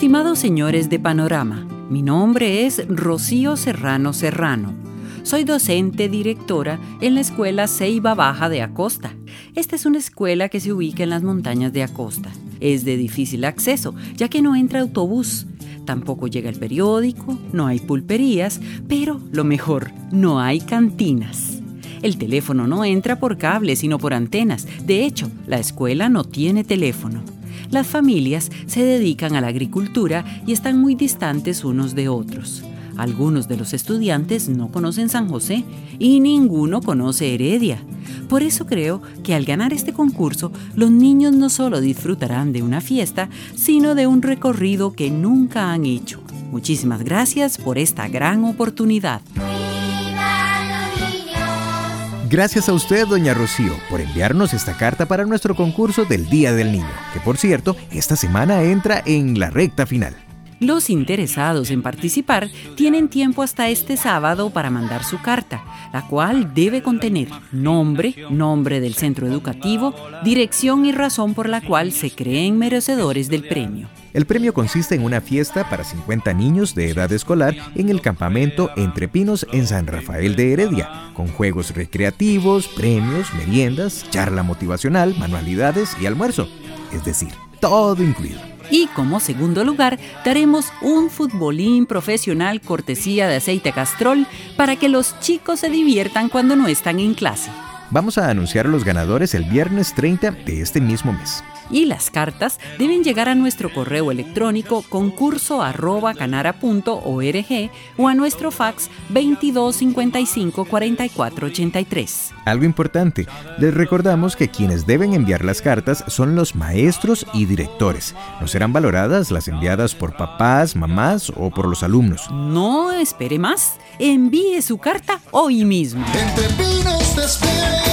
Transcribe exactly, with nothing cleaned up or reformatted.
Estimados señores de Panorama, mi nombre es Rocío Serrano Serrano. Soy docente directora en la Escuela Ceiba Baja de Acosta. Esta es una escuela que se ubica en las montañas de Acosta. Es de difícil acceso, ya que no entra autobús. Tampoco llega el periódico, no hay pulperías, pero lo mejor, no hay cantinas. El teléfono no entra por cable, sino por antenas. De hecho, la escuela no tiene teléfono. Las familias se dedican a la agricultura y están muy distantes unos de otros. Algunos de los estudiantes no conocen San José y ninguno conoce Heredia. Por eso creo que al ganar este concurso, los niños no solo disfrutarán de una fiesta, sino de un recorrido que nunca han hecho. Muchísimas gracias por esta gran oportunidad. Gracias a usted, doña Rocío, por enviarnos esta carta para nuestro concurso del Día del Niño, que por cierto, esta semana entra en la recta final. Los interesados en participar tienen tiempo hasta este sábado para mandar su carta, la cual debe contener nombre, nombre del centro educativo, dirección y razón por la cual se creen merecedores del premio. El premio consiste en una fiesta para cincuenta niños de edad escolar en el campamento Entre Pinos en San Rafael de Heredia, con juegos recreativos, premios, meriendas, charla motivacional, manualidades y almuerzo. Es decir, todo incluido. Y como segundo lugar, daremos un futbolín profesional cortesía de Aceite Castrol para que los chicos se diviertan cuando no están en clase. Vamos a anunciar a los ganadores el viernes treinta de este mismo mes. Y las cartas deben llegar a nuestro correo electrónico concurso arroba canara punto org o a nuestro fax veintidós cincuenta y cinco cuarenta y cuatro ochenta y tres. Algo importante, les recordamos que quienes deben enviar las cartas son los maestros y directores. No serán valoradas las enviadas por papás, mamás o por los alumnos. No espere más, envíe su carta hoy mismo. Entre Pinos te espera.